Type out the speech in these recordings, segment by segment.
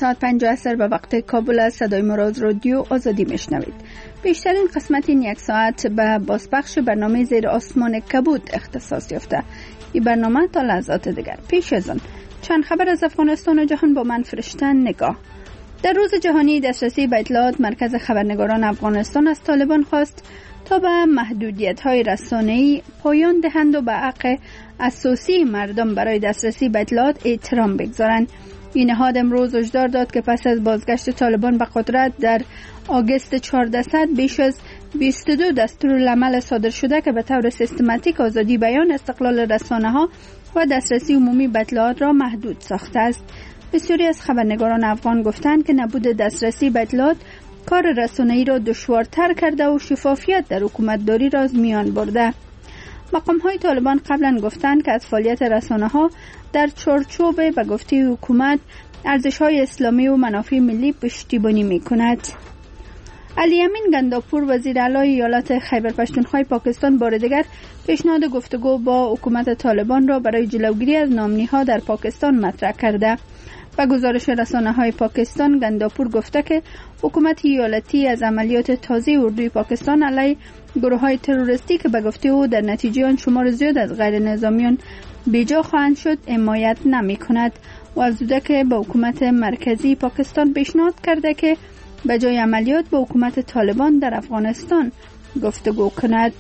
ساعت 5 عصر به وقت کابل از صدای مراد رادیو آزادی میشنوید. بیشترین قسمت این یک ساعت به بازپخش برنامه زیر آسمان کبود اختصاص یافته. این برنامه تا لحظات دیگر. پیش از آن چند خبر از افغانستان و جهان با من فرشته نگاه. در روز جهانی دسترسی به اطلاعات مرکز خبرنگاران افغانستان از طالبان خواست تا به محدودیت‌های رسانه‌ای پایان دهند و به حق اساسی مردم برای دسترسی به اطلاعات احترام بگذارند. این نهاد امروز هشدار داد که پس از بازگشت طالبان به قدرت در آگوست 1400 بیش از 22 دستورالعمل صادر شده که به طور سیستماتیک آزادی بیان، استقلال رسانه‌ها و دسترسی عمومی به اطلاعات را محدود ساخته است. بسیاری از خبرنگاران افغان گفتند که نبود دسترسی به اطلاعات کار رسانه‌ای را دشوارتر کرده و شفافیت در حکومتداری را از میان برده. مقام‌های طالبان قبلا گفتند که از فعالیت رسانه‌ها در چارچوب به گفته حکومت ارزش‌های اسلامی و منافع ملی پشتیبانی می‌کند. علی امین گنداپور وزیر اعلی ایالت خیبر پختونخوا پاکستان بار دیگر پیشنهاد گفتگو با حکومت طالبان را برای جلوگیری از نامنی‌ها در پاکستان مطرح کرده. با گزارش رسانه‌های پاکستان، گنداپور گفته که حکومت ایالتی از عملیات تازه اردوی پاکستان علیه گروه‌های تروریستی که به گفته او در نتیجه آن شمار زیاد از غیر نظامیان بیجا خواهند شد حمایت نمی‌کند و افزوده که به حکومت مرکزی پاکستان پیشنهاد کرده که به جای عملیات با حکومت طالبان در افغانستان گفتگو کند.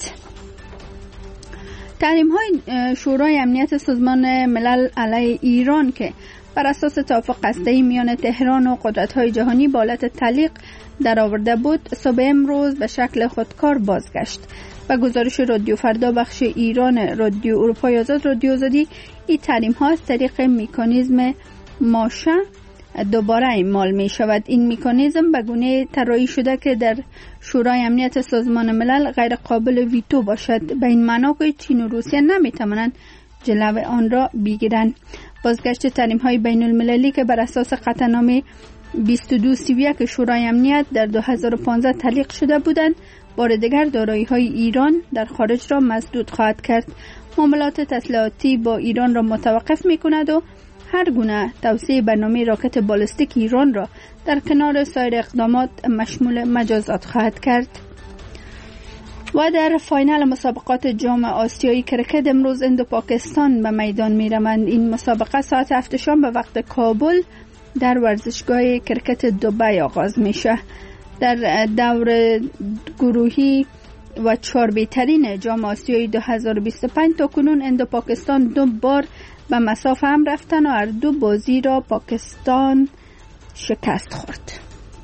تحریم‌های شورای امنیت سازمان ملل علیه ایران که بر اساس توافق هسته‌ای میان تهران و قدرت‌های جهانی با حالت تعلیق در آورده بود، صبح امروز به شکل خودکار بازگشت. و گزارش رادیو فردا بخش ایران رادیو اروپای آزاد رادیو آزادی، این تحریم‌ها از طریق مکانیزم ماشه دوباره اعمال می شود. این مکانیزم به گونه طراحی شده که در شورای امنیت سازمان ملل غیر قابل ویتو باشد، به این معنا که چین و روسیه نمی توانند جلو آن را بگیرند. بازگشت تحریم‌های بین المللی که بر اساس قطعنامه 2231 شورای امنیت در 2015 تعلیق شده بودند، بار دیگر دارایی‌های ایران در خارج را مسدود خواهد کرد. معاملات تسلیحاتی با ایران را متوقف می‌کند و هر گونه توسعه برنامه راکت بالستیک ایران را در کنار سایر اقدامات مشمول مجازات خواهد کرد. و در فاینال مسابقات جام آسیایی کرکت امروز هند و پاکستان به میدان می‌روند. این مسابقه ساعت 7 شام به وقت کابل در ورزشگاه کرکت دبی آغاز میشه. در دور گروهی و 4 بهترین جام آسیایی 2025 تا کنون هند و پاکستان 2 بار به مسافه هم رفتن و هر دو بازی را پاکستان شکست خورد.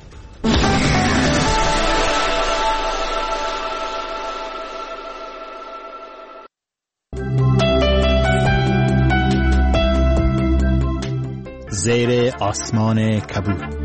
زیر آسمان کبود.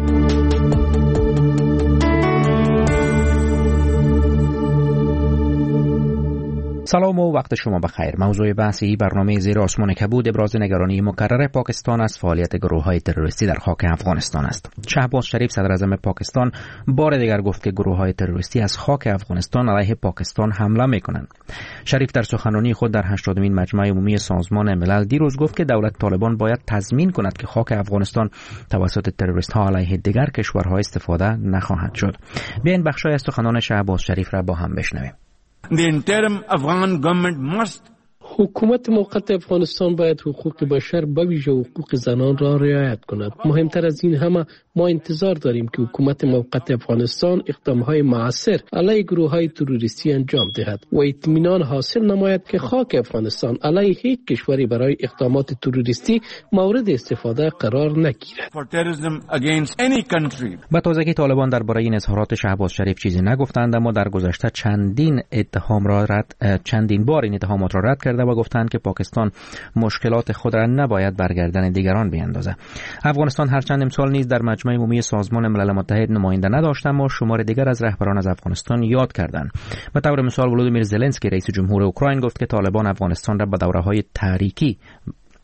سلام و وقت شما بخیر. موضوع بحثی برنامه زیر آسمان کبود ابراز نگرانی مکرر پاکستان از فعالیت گروه‌های تروریستی در خاک افغانستان است. شهباز شریف صدر اعظم پاکستان بار دیگر گفت که گروه‌های تروریستی از خاک افغانستان علیه پاکستان حمله می‌کنند. شریف در سخنرانی خود در 80مین مجمع عمومی سازمان ملل دیروز گفت که دولت طالبان باید تضمین کند که خاک افغانستان توسط تروریست‌ها علیه دیگر کشورها استفاده نخواهد شد. بیاین بخشای از سخنان شهباز شریف را با هم بشنویم. The interim Afghan government must حکومت موقت افغانستان باید حقوق بشر به ویژه حقوق زنان را رعایت کند. مهمتر از این همه ما انتظار داریم که حکومت موقت افغانستان اقدامهای مؤثر علیه گروه‌های تروریستی انجام دهد و اطمینان حاصل نماید که خاک افغانستان علیه هیچ کشوری برای اقدامات تروریستی مورد استفاده قرار نگیرد. با تازگی طالبان درباره این اظهارات شهباز شریف چیزی نگفتند، اما در گذشته چندین بار این اتهامات را رد کرده و گفتند که پاکستان مشکلات خود را نباید برگردن دیگران بیندازه. افغانستان هرچند امسال نیز در مجمع عمومی سازمان ملل متحد نماینده نداشت، اما شمار دیگر از رهبران از افغانستان یاد کردند. به طور مثال ولودیمیر زلنسکی رئیس جمهور اوکراین گفت که طالبان افغانستان را به دوره‌های تاریکی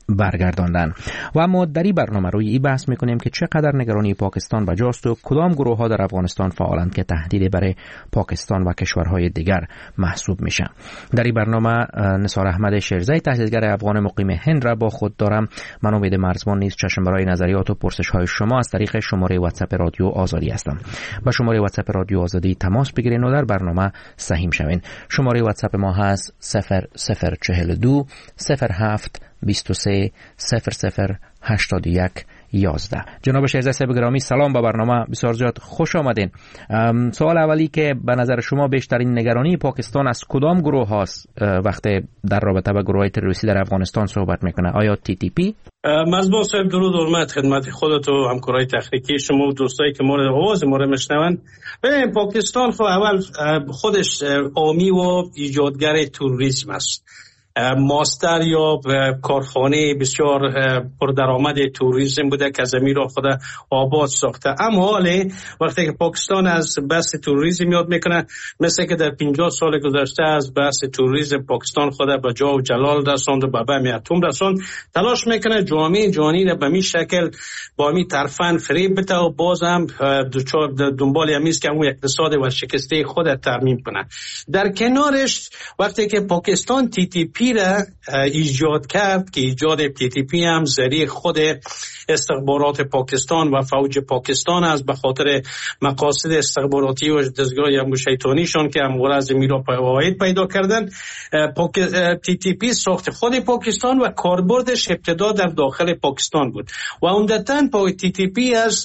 برگرداندن. و ما در این برنامه روی این بحث میکنیم که چقدر نگرانی پاکستان بجاست و کدام گروه ها در افغانستان فعالند که تهدید برای پاکستان و کشورهای دیگر محسوب میشه. در این برنامه نثار احمد شیرزی تحلیلگر افغان مقیم هند را با خود دارم. من امید مرزبان نیز چشم برای نظریات و پرسش های شما از طریق شماره واتساپ رادیو آزادی هستم. با شماره واتساپ رادیو آزادی تماس بگیرید و در برنامه سهیم شوین. شماره واتساپ ما هست 0042 07 23 00 81 11. جناب شیرزی صاحب گرامی سلام، با برنامه بسیار زیاد خوش آمدین. سوال اولی که به نظر شما بیشترین نگرانی پاکستان از کدام گروه هاست وقتی در رابطه با گروه تروریستی در افغانستان صحبت میکنه؟ آیا TTP؟ مزبان صاحب درود و حرمت خدمت خودت و همکارای تخنیکی شما و دوستایی که آواز ما رو میشنون. ببین پاکستان خب اول خودش حامی و ایجادگر تروریسم است، ماستر یا کارخانه بسیار پردرآمد توریسم بوده که زمین را خود آباد ساخته. اما حالی وقتی که پاکستان از بحث توریسم یاد میکنه، مثل که در 50 سال گذشته از بحث توریسم پاکستان خود به جا و جلال رساند و به بم اتم رساند، تلاش میکنه جامعه جهانی را به می شکل با می طرفن فریب بده و باز هم دنبال همیست که اون اقتصاد و شکسته خود ترمیم کنه. در کنارش وقتی که پاکستان TTP را ایجاد کرد که ایجاد TTP هم ذریع خود استخبارات پاکستان و فوج پاکستان است، به خاطر مقاصد استخباراتی و دستگاه یا شیطانیشان که همواره از میرا فواید پیدا کردن. TTP ساخت خود پاکستان و کاربردش ابتدا در داخل پاکستان بود و عمدتاً TTP از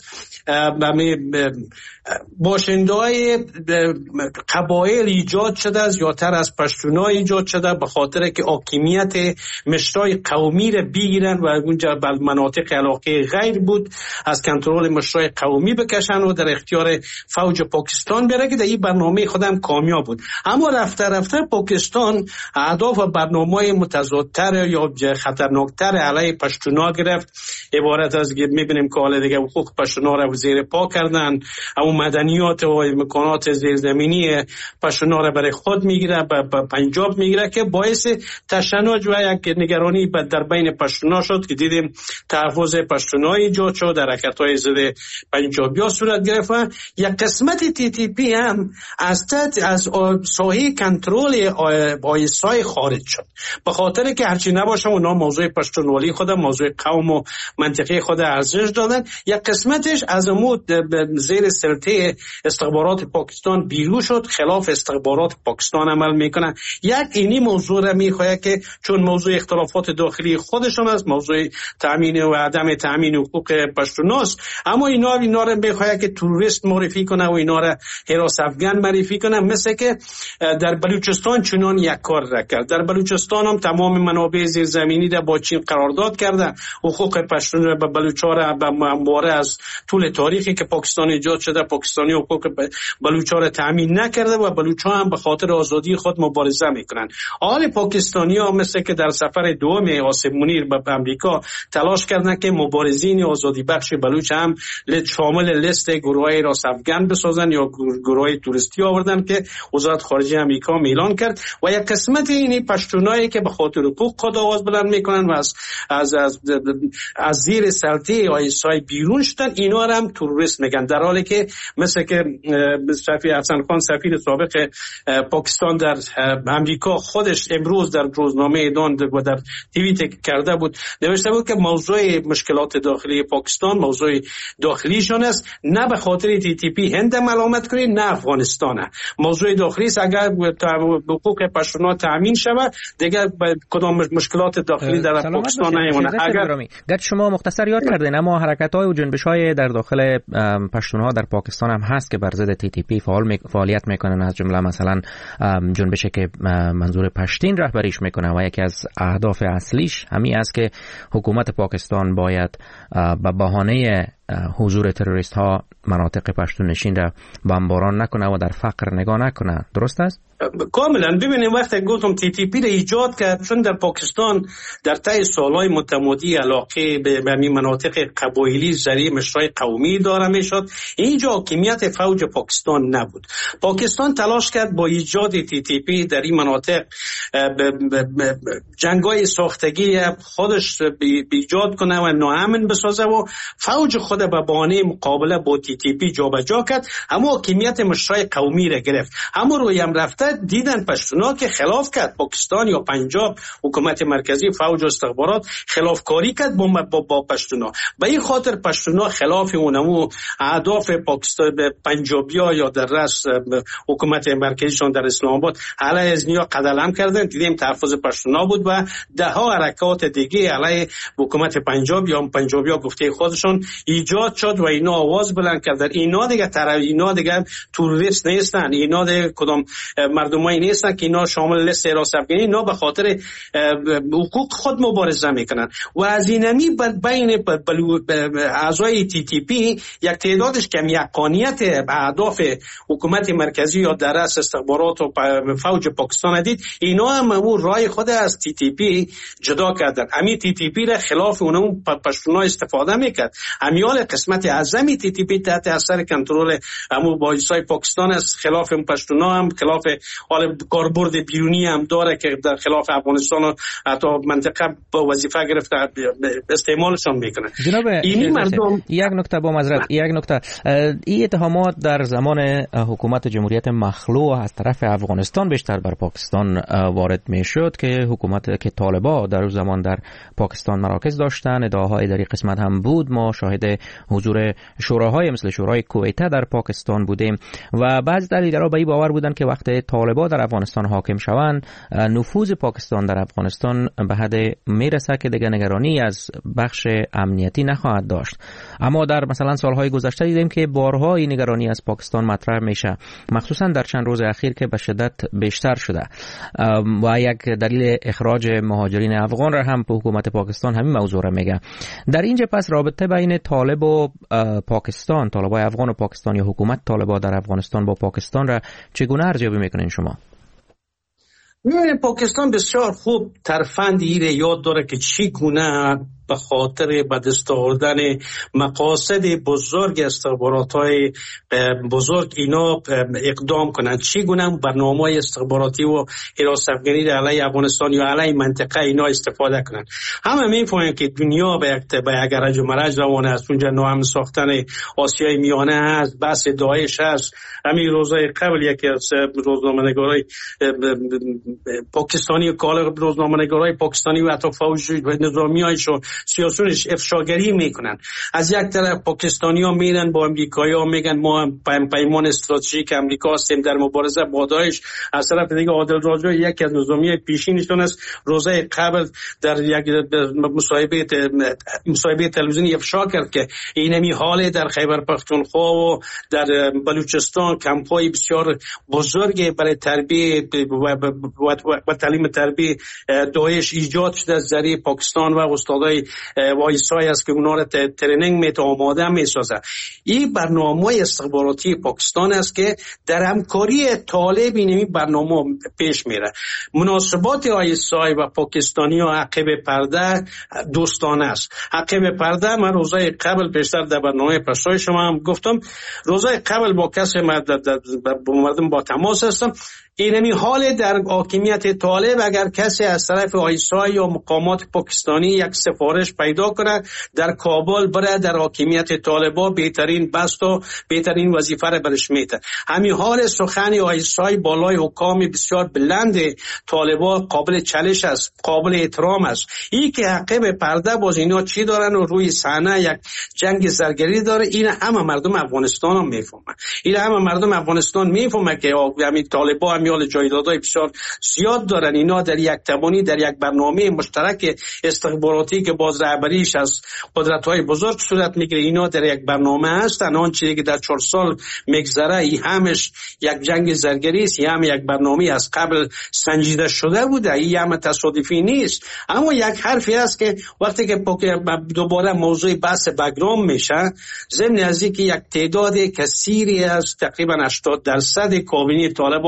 باشنده‌های قبایل ایجاد شده است، زیادتر از پشتونا ایجاد شده، به خاطر که حاکمیت مشرای قومی را بگیرن و اونجا به مناطق علاقه غیر بود از کنترل مشرای قومی بکشن و در اختیار فوج پاکستان بره که در این برنامه خودم کامیاب بود. اما رفته رفته پاکستان اهداف و برنامه‌های متضادتر یا خطرناکتر علیه پشتونا گرفت، عبارت از میبینیم که حالا دیگه حقوق پشتونا را زیر پا کردن، اما مدنیات و امکانات زیرزمینی پشتونا را برای خود میگیره، به پنجاب میگیره که باعث تشنج و یک نگرانی در بین پشتونا شد که دیدیم تحفظ پشتونا ایجاد شد، حرکت‌های ضد پنجابی‌ها صورت گرفت. یک قسمت TTP هم از ساحه کنترل آیسای خارج شد، به خاطر که هرچی نباشه اونا موضوع پشتونوالی خود، موضوع قوم و منطقه خود ارزش دادن. یک قسمتش از زیر سلطه استخبارات پاکستان بیرون شد، خلاف استخبارات پاکستان عمل میکنه. یک اینی موضوع را میخواد که چون موضوع اختلافات داخلی خودشون است، موضوع تامین و عدم تامین حقوق پشتوناست، اما اینا را میخواد که تروریست معرفی کنه و اینا را حراس افغان معرفی کنه. مثل که در بلوچستان چنان یک کار را کرد. در بلوچستان هم تمام منابع زیرزمینی را با چین قرارداد کرده، حقوق پشتون را به بلوچا را به همواره از طول تاریخی که پاکستان ایجاد شده پاکستانی حقوق بلوچا را تامین نکرده و بلوچا هم به خاطر آزادی خود مبارزه میکنن. حال پاکستانی‌ها مثل که در سفر دوم آصف منیر به امریکا تلاش کردن که مبارزین آزادی بخش بلوچ هم شامل لیست گروه‌های راس افغان بسازن یا گروه‌های توریستی آوردن که وزارت خارجه امریکا اعلان کرد و یک قسمت اینی پشتونایی که به خاطر حقوق خود آواز بلند میکنن و از زیر سلطه آیسای بیرون شدن، اینا را هم تروریست میگن، در حالی که مثل که سفیر حسن خان سفیر سابق پاکستان در امریکا خودش امروز در روزنامه دان و در توییت کرده بود، نوشته بود که موضوع مشکلات داخلی پاکستان موضوع داخلیشون است، نه به خاطر TTP هند ملامت کنید نه افغانستانه. موضوع داخلی است، اگر حقوق پشتونا تامین شود دیگه کدام مشکلات داخلی در پاکستان نمیمونه. اگر شما مختصر یاد کردین، اما حرکت‌های و جنبش‌های در داخل پشتونها در پاکستان هم هست که بر ضد TTP فعالیت میکنن، از جمله مثلا جنبشی که منظور پشتین رهبریش میکنه و یکی از اهداف اصلیش همین است که حکومت پاکستان باید به بهانه حضور تروریست ها مناطق پشتون نشین را بمباران نکنه و در فقر نگاه نکنه. درست است؟ کاملا. ببینید وقتی گفتم TTP را ایجاد کرد چون در پاکستان در طی سالهای متمادی علاقه به همین مناطق قبایلی ذریع مشرای قومی داره میشد. اینجا حاکمیت فوج پاکستان نبود. پاکستان تلاش کرد با ایجاد TTP در این مناطق جنگای ساختگی خودش ایجاد کنه و ناامن بسازه و فوج خود به بهانه مقابله با TTP جابجا کرد. اما حاکمیت مشرای قومی را گرفت. اما روی هم رفته دیدن پشتونا که خلاف کرد. پاکستان یا پنجاب حکومت مرکزی فوج و استخبارات خلافکاری کرد با پشتونا. به این خاطر پشتونا خلاف اونمو اهداف پاکستان پنجابیا یا در رأس حکومت مرکزیشان در اسلام آباد علیه از نیا قدم کردن. دیدیم تحفظ پشتونا بود و ده ها حرکات دیگه علیه حکومت پنجاب یا پنجابیا گفته خودشون ایجاد شد و اینا آواز بلند کردن. اینا دیگه توریست نیستن، اینا دیگه کدام مردمایی نیستن که اینا شامل لیست حراست افغانی، اینا به خاطر حقوق خود مبارزه میکنن. و از اینمی بین اعضای TTP یک تعدادش کم یقانیت اهداف حکومت مرکزی یا در رأس استخبارات و فوج پاکستان دید، اینا هم اون رای خود از TTP جدا کردن. امی TTP را خلاف اونم پشتونا استفاده میکرد. امیال قسمت اعظمی TTP تحت اثر کنترل امو بایسای پاکستان است. خلاف پشتونا هم خلاف حال کاربرد بیرونی هم داره که در خلاف افغانستان و حتی منطقه با وظیفه گرفته استعمالشون میکنه. جناب اینی مردم یک نکته با معذرت این اتهامات در زمان حکومت جمهوریت مخلوع از طرف افغانستان بیشتر بر پاکستان وارد میشد که حکومت که طالبان در اون زمان در پاکستان مراکز داشتن. ادعاهای در این قسمت هم بود. ما شاهد حضور شوراهای مثل شورای کویته در پاکستان بودیم و بعضی دلیل‌ها به این باور بودن که وقتی طالبان در افغانستان حاکم شوند نفوذ پاکستان در افغانستان به حد میرسه که دیگه نگرانی از بخش امنیتی نخواهد داشت. اما در مثلا سالهای گذشته دیدیم که بارها این نگرانی از پاکستان مطرح میشه، مخصوصا در چند روز اخیر که به شدت بیشتر شده و یک دلیل اخراج مهاجرین افغان را هم حکومت پاکستان همین موضوع را میگه. در اینجا پس رابطه بین طالب و پاکستان، طالبای افغان و پاکستان یا حکومت طالبان در افغانستان با پاکستان را چگونه ارزیابی میکنین شما؟ می‌بینید پاکستان بسیار خوب ترفند ایره یاد داره که چی گونه به خاطر به دست آوردن مقاصد بزرگ استخبارات‌های بزرگ اینا اقدام کنند. چگونه برنامه‌های استخباراتی و حراست افغانی در علیه افغانستان یا علیه منطقه اینا استفاده کنند. همه می‌فهمن که دنیا به یک رج و مرج روانه است. اونجا ناامن ساختن آسیای میانه هست، بحث داعش هست. همین روزهای قبل یکی از روزنامه‌نگارای پاکستانی و کال روزنامه‌نگارای پاکستانی و حتی فوج نظامی‌هایشون سیاسیونش افشاگری میکنن. از یک طرف پاکستانی‌ها میرن با امریکایی‌ها میگن ما پیمان استراتژیک امریکا هستیم در مبارزه با داعش. از طرف دیگه عادل راجو یکی از نظامی پیشینشون است روزه قبل در یک مصاحبه تلویزیونی افشا کرد که اینمی حال در خیبر پختونخوا و در بلوچستان کمپ‌های بسیار بزرگ برای تربیت و تعلیم تربیت داعش ایجاد شده از ذریعه پاکستان و استادای وایسای است که اونا را ترینینگ میت آماده میسازه. این برنامه استخباراتی پاکستان است که در همکاری طالب اینمی برنامه پیش میره. مناسبات آیسای و پاکستانی و عقب پرده دوستانه است. عقب پرده من روزای قبل پیشتر در برنامه پسای شما هم گفتم، روزای قبل با کسی مردم با تماس هستم. اینمی حال در حاکمیت طالب اگر کسی از طرف آیسای یا مقامات پاکستانی یک سفارش پیدا کنه در کابل بره در حاکمیت طالبا بهترین بست و بهترین وظیفه را برش میده. همین حال سخن آیسای بالای حکام بسیار بلند طالبا قابل چالش است، قابل احترام است. این که عقب پرده باز اینا چی دارن و روی صحنه یک جنگ زرگری داره، این همه مردم افغانستان هم میفهمن. این همه مردم افغانستان میفهمن که همین طالبا میال جایدادهای بسیار زیاد دارن. اینا در یک تبانی در یک برنامه مشترک استخباراتی که باز رهبریش از قدرت‌های بزرگ صورت میگیره، اینا در یک برنامه هستن. آن چیزی که در 4 سال میگذره این همش یک جنگ زرگری است، این هم یک برنامه از قبل سنجیده شده بوده، این هم تصادفی نیست. اما یک حرفی است که وقتی که دوباره موضوع بحث بگرام میشه، ضمن از اینکه یک تعداد کثیری از تقریبا 80% کابینه طالبان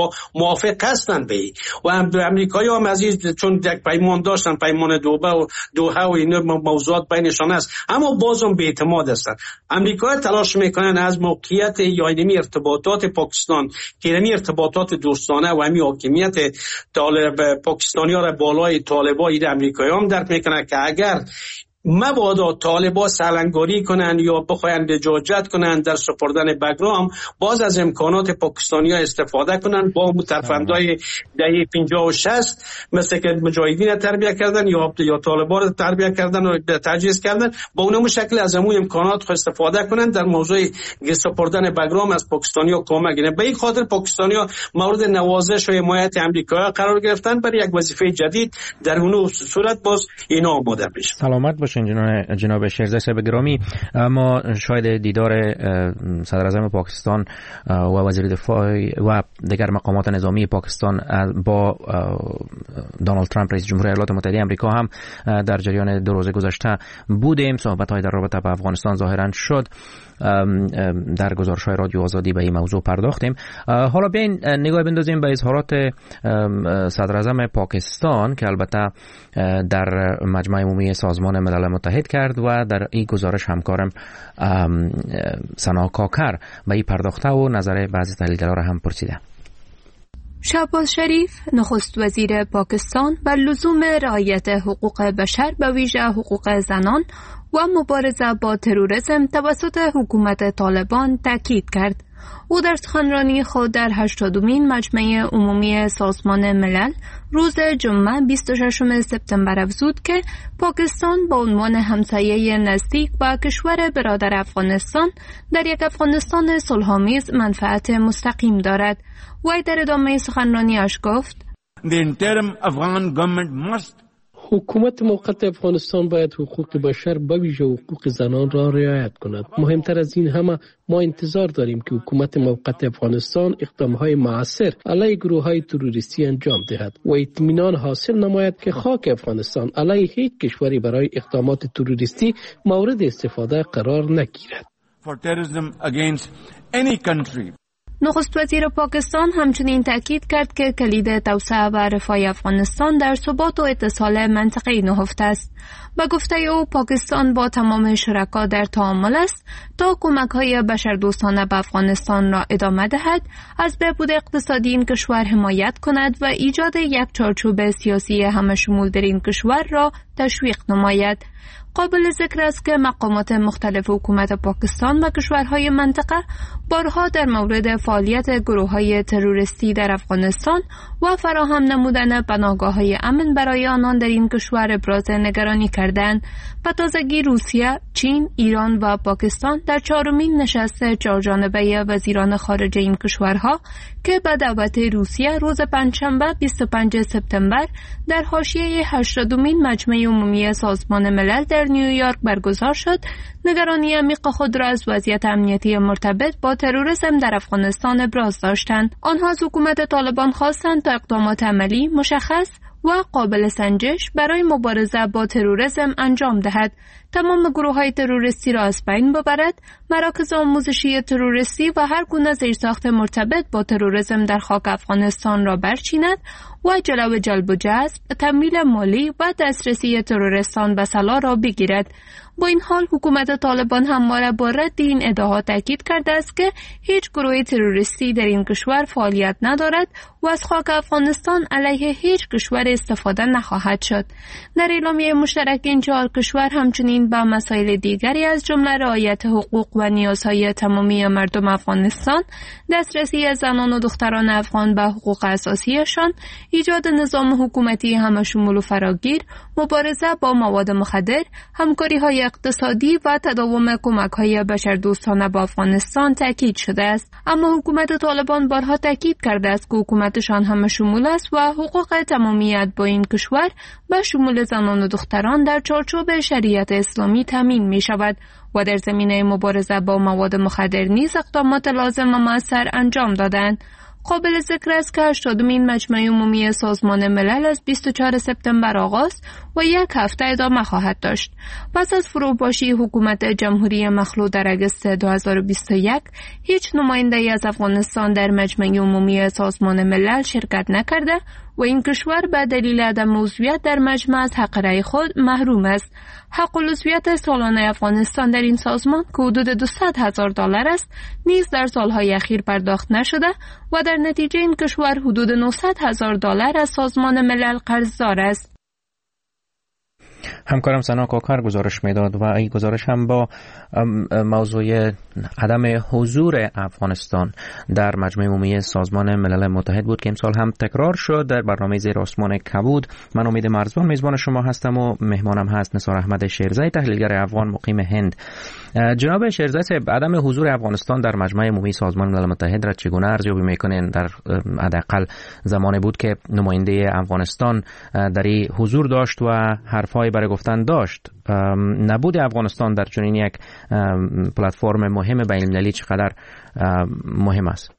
موافق هستند به و امریکایی هم از این چون یک پیمان داشتن، پیمان دوحه و این موضوعات بینشان است، اما بازم به اعتماد هستند. امریکایی تلاش میکنن از موقعیت یا اینمی ارتباطات پاکستان که اینمی ارتباطات دوستانه و همی حاکمیت پاکستانی ها را بالای طالبان این امریکایی هم درک میکنن که اگر مبادا طالبان سالنگاری کنند یا بخواهند لجاجت کنند در سپردن بگرام، باز از امکانات پاکستانی ها استفاده کنند با مترفندهای دهه 50 و 60 مثل که مجاهدین تربیه کردن یا طالبان تربیه کردن و تجهیز کردن، با اونم شکل از امون امکانات استفاده کنند در موضوع سپردن بگرام از پاکستانی ها کمک گیرند. به این خاطر پاکستانی ها مورد نوازش و حمایت امریکایی قرار گرفتن برای یک وظیفه جدید در اون صورت باز اینا آماده بشن. سلامت باشین جناب شیرزاد صاحب گرامی. ما شاید دیدار صدر اعظم پاکستان و وزیر دفاع و دیگر مقامات نظامی پاکستان با دونالد ترامپ رئیس جمهور ایالات متحده آمریکا هم در جریان 2 روز گذشته بودیم. صحبت‌های در رابطه با افغانستان ظاهرا شد. در گزارش‌های رادیو آزادی به این موضوع پرداختیم. حالا بیاین نگاه بندازیم به اظهارات صدر اعظم پاکستان که البته در مجمع عمومی سازمان ملل متحد کرد و در این گزارش همکارم سنا کاکر به این پرداخته و نظر بعضی تحلیلگران را هم پرسیده. شهباز شریف نخست وزیر پاکستان بر لزوم رعایت حقوق بشر به ویژه حقوق زنان و مبارزه با تروریسم توسط حکومت طالبان تاکید کرد. او در سخنرانی خود در 80مین مجمع عمومی سازمان ملل روز جمعه 26 سپتامبر افزود که پاکستان با عنوان همسایه نزدیک و کشور برادر افغانستان در یک افغانستان صلح‌آمیز منفعت مستقیم دارد. وی در ادامه سخنرانیش گفت: The interim Afghan government must حکومت موقت افغانستان باید حقوق بشر به ویژه حقوق زنان را رعایت کند. مهمتر از این همه ما انتظار داریم که حکومت موقت افغانستان اقدامهای مؤثر علیه گروه‌های تروریستی انجام دهد و اطمینان حاصل نماید که خاک افغانستان علیه هیچ کشوری برای اقدامات تروریستی مورد استفاده قرار نگیرد. For terrorism against any country. نخست وزیر پاکستان همچنین تاکید کرد که کلید توسعه و رفاه افغانستان در ثبات و اتصال منطقه‌ای نهفته است. به گفته او پاکستان با تمام شرکا در تعامل است تا کمک‌های بشردوستانه به افغانستان را ادامه دهد، از بهبود اقتصادی این کشور حمایت کند و ایجاد یک چارچوب سیاسی همه‌شمول در این کشور را تشویق نماید. قابل ذکر است که مقامات مختلف حکومت پاکستان و کشورهای منطقه بارها در مورد فعالیت گروه‌های تروریستی در افغانستان و فراهم نمودن پناهگاه‌های امن برای آنان در این کشور ابراز نگرانی کردند. به تازگی روسیه، چین، ایران و پاکستان در 4مین نشست چهارجانبه وزیران خارجه این کشورها که به دعوت روسیه روز پنجشنبه 25 سپتامبر در حاشیه 80مین مجمع عمومی سازمان ملل در نیویورک برگزار شد، نگرانی عمیق خود را از وضعیت امنیتی مرتبط با تروریسم در افغانستان ابراز داشتند. آنها از حکومت طالبان خواستند تا اقدامات عملی، مشخص و قابل سنجش برای مبارزه با تروریسم انجام دهد، تمام گروه‌های تروریستی را از بین ببرد، مراکز آموزشی تروریستی و هر گونه زیرساخت مرتبط با تروریسم در خاک افغانستان را برچیند و جلو جلب و جذب، تمویل مالی و دسترسی تروریستان به سلاح را بگیرد. با این حال حکومت طالبان همواره با رد این ادعاها تاکید کرده است که هیچ گروه تروریستی در این کشور فعالیت ندارد و از خاک افغانستان علیه هیچ کشور استفاده نخواهد شد. در اعلامیه مشترک این 4 کشور همچنین با مسائل دیگری از جمله رعایت حقوق و نیازهای تمامی مردم افغانستان، دسترسی زنان و دختران افغان به حقوق اساسیشان، ایجاد نظام حکومتی همه‌شمول و فراگیر، مبارزه با مواد مخدر، همکاری‌های اقتصادی و تداوم کمک‌های بشردوستانه به افغانستان تاکید شده است. اما حکومت طالبان بارها تاکید کرده است که حکومتشان همه‌شمول است و حقوق تمامیت با این کشور به شمول زنان و دختران در چارچوب شریعت اسلامی تامین می‌شود و در زمینه مبارزه با مواد مخدر نیز اقدامات لازم و مؤثر انجام دادند. قابل ذکر است که 80مین مجمع عمومی سازمان ملل از 24 سپتامبر آغاز و یک هفته ادامه خواهد داشت. پس از فروپاشی حکومت جمهوری مخلوع در اگست 2021 هیچ نماینده‌ای از افغانستان در مجمع عمومی سازمان ملل شرکت نکرده و این کشور به دلیل عدم عضویت در مجمع از حق رأی خود محروم است. حق العضویت سالانه افغانستان در این سازمان که حدود $200,000 است نیز در سالهای اخیر پرداخت نشده و در نتیجه این کشور حدود $900,000 از سازمان ملل قرضدار است. همکارم سنا کاکر گزارش میداد و این گزارش هم با موضوع عدم حضور افغانستان در مجمع عمومی سازمان ملل متحد بود که امسال هم تکرار شد در برنامه زیر آسمان کبود. من امید مرزبان میزبان شما هستم و مهمانم هست نثار احمد شیرزایی، تحلیلگر افغان مقیم هند. جناب شیرزایی صاحب، عدم حضور افغانستان در مجمع عمومی سازمان ملل متحد را چگونه ارزیابی میکنین؟ در حداقل زمانی بود که نماینده افغانستان در این حضور داشت و حرفای برای گفتن داشت. نبود افغانستان در چنین یک پلتفرم مهم بین‌المللی چقدر مهم است؟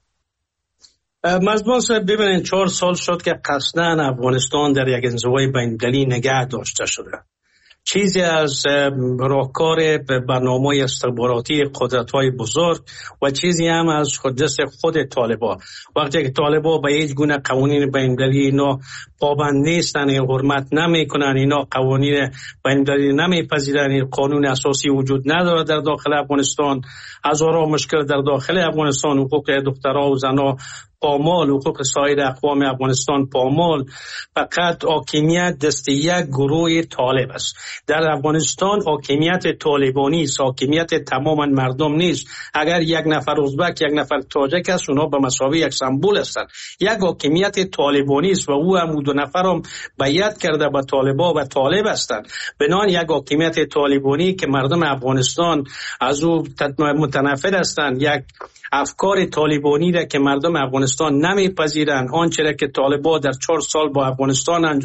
مزبان صاحب ببینید 4 سال شد که قصداً افغانستان در یک انزوای بین‌المللی نگه داشته شده. چیزی از راهکار برنامه‌های استخباراتی قدرت‌های بزرگ و چیزی هم از خود طالبان. وقتی که طالبان به هیچ گونه قوانین بین‌المللی اینا پابند نیستن، حرمت نمی‌کنن، اینا قوانین بین‌المللی نمی‌پذیرن، قانون اساسی وجود نداره در داخل افغانستان، هزاران مشکل در داخل افغانستان، حقوق دخترها و زنها پامال، حقوق سایر اقوام افغانستان پامال، فقط حاکمیت دست یک گروه طالب است. در افغانستان حاکمیت طالبانی است، حاکمیت تماما مردم نیست. اگر یک نفر ازبک، یک نفر تاجک است، اونا به مساوی یک سمبل هستند. یک حاکمیت طالبانی است و او هم 2 نفر هم بیعت کرده به طالبا و طالب هستند. بنابراین یک حاکمیت طالبانی که مردم افغانستان از او متنفر هستند، یک افکار طالبانی را که مردم افغانستان نمیپذیرند، آنچه را که طالبان در 4 سال با افغانستان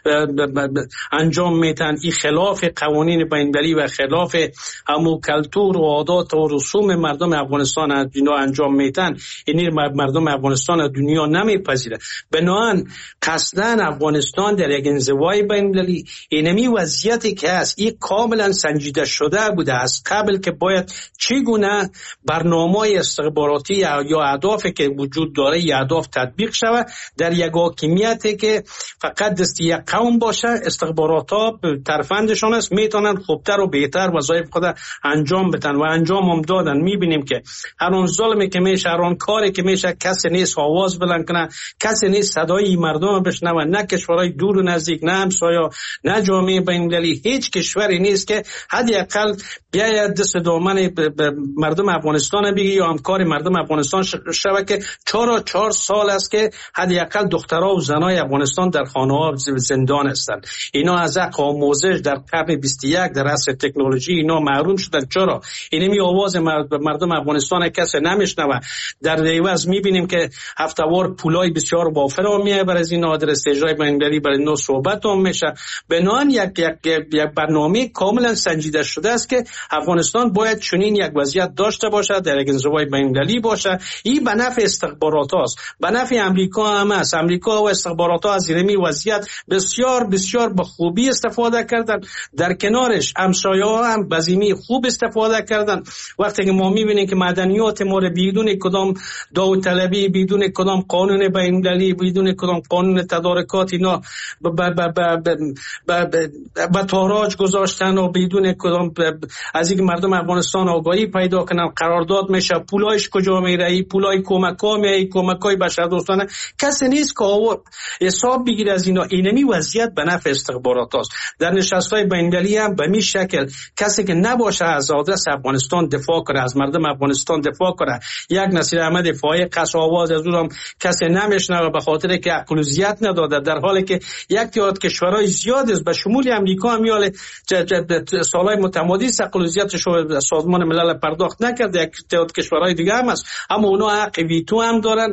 انجام میدن، این خلاف قوانین بین‌المللی و خلاف همون کلتور و عادات و رسوم مردم افغانستان اینا انجام میدن، این مردم افغانستان دنیا نمیپذیره. بنابراین قصداً افغانستان در یک انزوای بین‌المللی اینمی وضعیتی که هست این کاملا سنجیده شده بوده از قبل که باید چگونه برنامه‌های استخباراتی یا اهدافی که وجود داره یا اهداف تطبیق شود در یک حاکمیتی که فقط دست یک قوم باشه. استخبارات‌ها ترفندشان است، میتونن خوبتر و بهتر وظایف خود انجام بدن و انجام هم دادن. میبینیم که هر اون ظلمی که میشه، هر اون کاری که میشه، کسی نیست آواز بلند کنه، کسی نیست صدای مردم بشنوه، نه کشورهای دور و نزدیک، نه همسایه، نه جامعه بین‌المللی، هیچ کشوری نیست که حداقل بیاید دست دامن مردم افغانستان بگیره یا همکار مردم افغانستان شود که 4 سال است که حداقل دخترها و زنای افغانستان در خانه‌ها زندان هستند. اینا از حق آموزش در قرن 21 در عصر تکنولوژی اینا محروم شدن. چرا؟ اینمی آواز مردم افغانستان کسی نمیشنوه. در عوض میبینیم که هفته‌وار پولای بسیار وافر میاد برای از اینا در استیج‌های بین‌المللی برای نو صحبت هم میشه. بنابراین یک برنامه کاملا سنجیده شده است که افغانستان باید چنین یک وضعیت داشته باشه، در یک انزوای بین‌المللی باشه. این به نفع استخبارات است، به نفع امریکا هم است. امریکا و استخبارات ها از این وضعیت بسیار بسیار به خوبی استفاده کردن. در کنارش همسایه ها هم بزیمی خوب استفاده کردن. وقتی که ما میبینیم که مدنیات ما رو بدون کدام داوطلبی، بدون کدام قانون بین‌المللی، بدون کدام قانون تدارکات اینا به تاراج گذاشتن و بدون کدام از اینکه مردم افغانستان آگاهی پیدا کنن قرارداد میشه، پولایش کجا میره، پولای کمک‌ها میره، کمک‌های بشردوستانه، کسی نیست که حساب بگیره از اینا. اینمی وضعیت به نفع استخبارات است. در نشست‌های بین‌المللی هم به می شکل کسی که نباشه از آدرس افغانستان دفاع کنه، از مردم افغانستان دفاع کنه، یک نصیر احمد فائق قص آواز از اونم کسی نمیشنوه به خاطر که اقلیت نداده، در حالی که یک تعداد کشورهای زیاد است به شمول امریکا هم میاله سالهای متمادی اقلیتش رو سازمان ملل پرداخت نکرده، یک تعداد کشورهای دیگه هم است، اما اونا حق ویتو هم دارن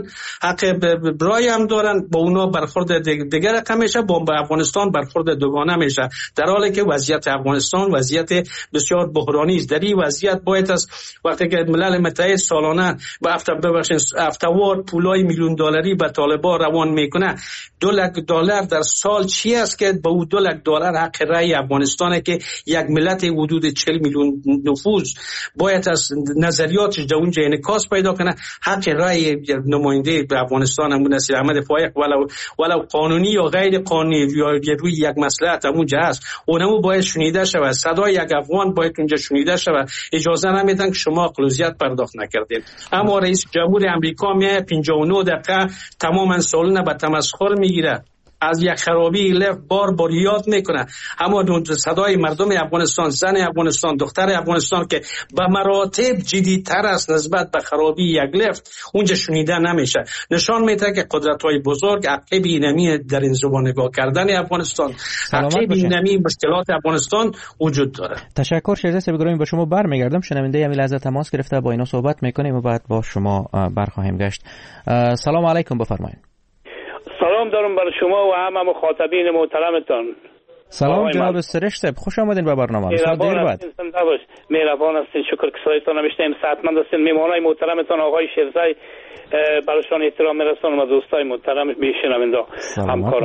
دارن، حق رای هم دارن، با اونا برخورد دیگر رقم میشه، با افغانستان برخورد دوگانه میشه، در حالی که وضعیت افغانستان وضعیت بسیار بحرانی است. در این وضعیت باید از وقتی که ملل متحد سالانه با افتوار پولای میلیون دلاری به طالبان روان میکنه، $2 در سال چی است که با او $2 حق رای افغانستانه که یک ملت حدود 40 میلیون نفوذ باید از نظریاتش در اونجا انعکاس پیدا کنه. حق رای نماینده به افغانستان همون نصیر احمد فایق ولو قانونی یا غیر قانونی یا روی یک مصلحت همونجا هست، اونمو باید شنیده شود، صدای یک افغان باید اونجا شنیده شود. اجازه نمیدن که شما اقلیت پرداخت نکردید. اما رئیس جمهور امریکا میاد 59 دقیقه تماما سالونه به تمسخر میگیره، از یک خرابی لفت بار یاد میکنه. اما صدای مردم افغانستان، زن افغانستان، دختر افغانستان که به مراتب جدی‌تر است نسبت به خرابی یک لفت اونجا شنیده نمیشه. نشان میده که قدرت‌های بزرگ عقب اینمی در این زبان نگاه کردن افغانستان، عقب اینمی مشکلات افغانستان وجود داره. تشکر شیرزاد صاحب گرامی، با شما برمیگردم. شنونده همین لحظه تماس گرفته، با اینا صحبت میکنیم و بعد با شما برخواهیم گشت. سلام علیکم، بفرمایید. سلام دارم برای شما و همه مخاطبین محترمتان. سلام جناب سرش صاحب، خوش آمدین به برنامه. مهربان هستین، شکر که صدایتان نمیشنیم، صحتمند هستین. میمانای محترمتان آقای شیرزای برایشان احترام میرسانم و دوستای محترم میشنونده همکارم.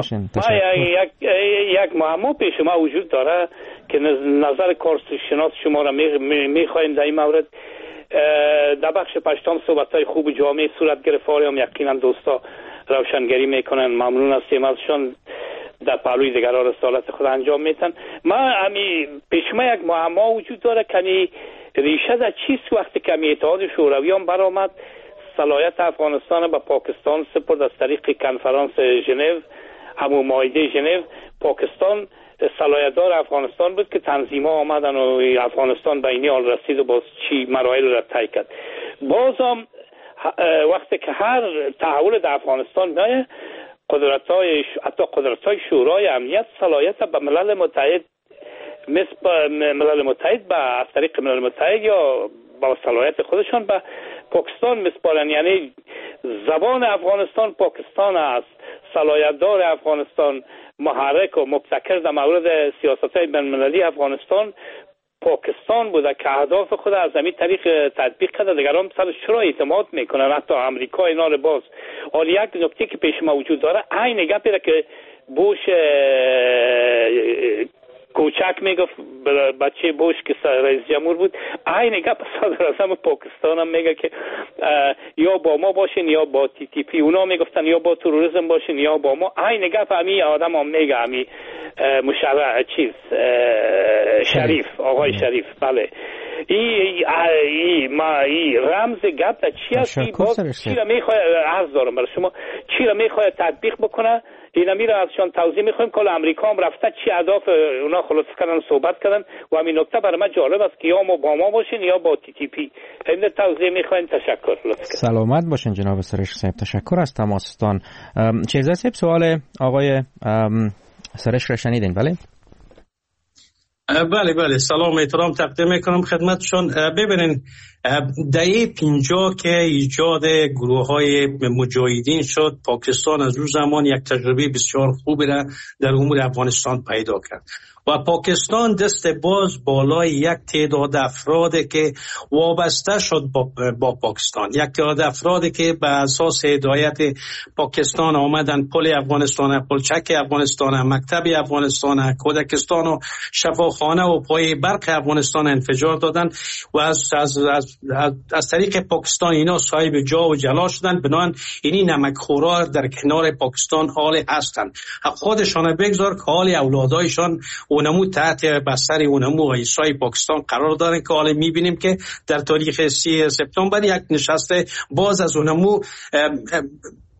یک معما پیش ما وجود داره که نظر کارشناس شما را میخوایم در این مورد. در بخش پشتم صحبت‌های خوب جامع صورت گرفت، هم یقینا دوستا روشنگری میکنن، ممنون هستیم ازشان، در پهلوی دیگرها رسالت خود انجام میتن. ما پیش ما یک معما وجود داره که ریشه در چیست. وقتی که اتحاد شورویان برآمد، صلاحیت افغانستان به پاکستان سپرد از طریق کنفرانس ژنو، همون معاهده ژنو. پاکستان صلاحیت‌دار افغانستان بود که تنظیم‌ها آمدن و افغانستان به این حال رسید و باز چی مراحل را طی کرد. بازم وقتی که هر تحول در افغانستان میاد، حتی قدرت‌های شورای امنیت صلاحیت به ملل متحد از طریق ملل متحد یا با صلاحیت خودشان به پاکستان میسپارن. یعنی زبان افغانستان پاکستان است، صلاحیت‌دار افغانستان، محرک و مبتکر در مورد سیاست‌های بین‌المللی افغانستان پاکستان بوده که اهداف خود از همین طریق تطبیق کرده. دیگران سرش چرا اعتماد میکنن، حتی امریکا اینا رو باز. حالا یک نکته که پیش ما وجود داره، عین گپی که بوش کوچک میگفت بچه بوش که رئیس جمهور بود، عین گپ صدر اعظم پاکستان هم میگه که یا با ما باشین یا با تی تی پی. اونا میگفتن یا با تروریسم باشین یا با ما. عین گپ همین آدم هم میگه، همین شریف، آقای شریف. بله این رمز گپ در چی است؟ چی را میخواه عرض دارم برای شما، چی را میخواه تطبیق بکنه؟ اینا میره ازشان توضیح میخوایم که امریکا هم رفته چی اهداف اونا خلاصه کردن، صحبت کردن. و همین نکته برای من جالب است که یا ما با ما باشین یا با تی تی پی. این توضیح میخوایم. تشکر. سلامت باشین جناب سرش صاحب، تشکر از تماستان. چیزا صاحب، سوال آقای سرش را شنیدین؟ بله بله سلام احترام تقدیم میکنم خدمتشون. ببینین دهه 50 که ایجاد گروه‌های مجاهدین شد، پاکستان از اون زمان یک تجربه بسیار خوبی را در امور افغانستان پیدا کرد و پاکستان دست باز بالای یک تعداد افرادی که وابسته شد با پاکستان، یک تعداد افرادی که به اساس هدایت پاکستان آمدن پل افغانستان، پلچک افغانستان، مکتب افغانستان، کودکستان و شفاخانه و پای برق افغانستان انفجار دادن و از طریق پاکستان اینا صاحب جا و جلا شدن. بنابراین اینی نمکخورا در کنار پاکستان حال هستند. خودشان بگذار که حال اولادایشان اونمو تحت بستر اونمو ایسای پاکستان قرار دارن که حالا میبینیم که در تاریخ 30 سپتامبر یک نشست باز از اونمو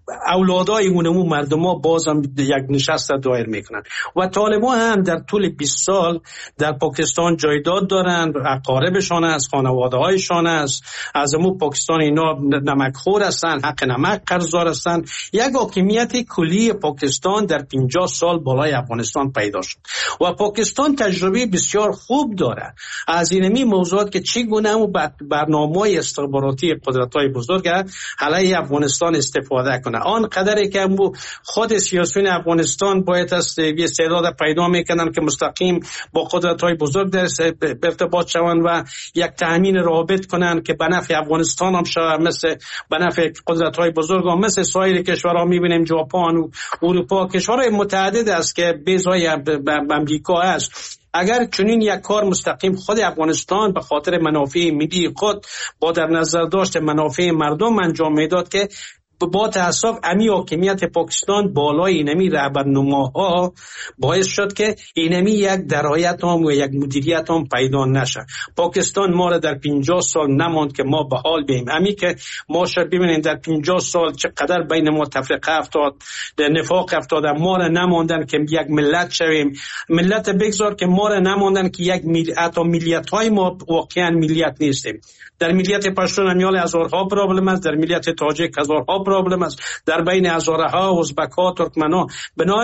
اولادای اونمو مردم ها بازم یک نشست دایر میکنن و طالبان هم در طول 20 سال در پاکستان جایداد دارن، اقاربشان است، خانواده هایشان است، از امو پاکستان اینا نمکخور هستن، حق نمک قرضدار هستن. یک حاکمیت کلی پاکستان در 50 سال بالای افغانستان پیدا شد و پاکستان تجربه بسیار خوب داره از اینمی موضوعات که چگونه و برنامه‌های استخباراتی قدرت‌های بزرگ علیه افغانستان استفاده کنه. آن قدری که خود سیاسیون افغانستان باید است استعداد پیدا میکنن که مستقیم با قدرت‌های بزرگ در ارتباط شوند و یک تامین رابط کنن که به نفع افغانستان هم شود، مثل به نفع قدرت‌های بزرگ هم مثل سایر کشورها میبینیم، ژاپن و اروپا، کشورهای متعدد است که بیزای امریکا است. اگر چنین یک کار مستقیم خود افغانستان به خاطر منافع ملی خود با در نظر داشت منافع مردم انجام میداد که با تأسف امی حاکمیت پاکستان بالای اینمی رهبرنماها باعث شد که اینمی یک درایت هم و یک مدیریت هم پیدا نشه. پاکستان ما را در 50 سال نماند که ما به حال بیم. امی که ما شد ببینید در 50 سال چقدر بین ما تفرقه افتاد، در نفاق افتاد، ما را نماندن که یک ملت شویم. ملت بگذار که ما را نماندن که یک ملیت های ما واقعا ملیت نیستیم. در ملیت پشتون امیال هزارها پرابلم است، در ملیت تاجیک هزارها پرابلم است، در بین هزارها ازبک ها ترکمن ها.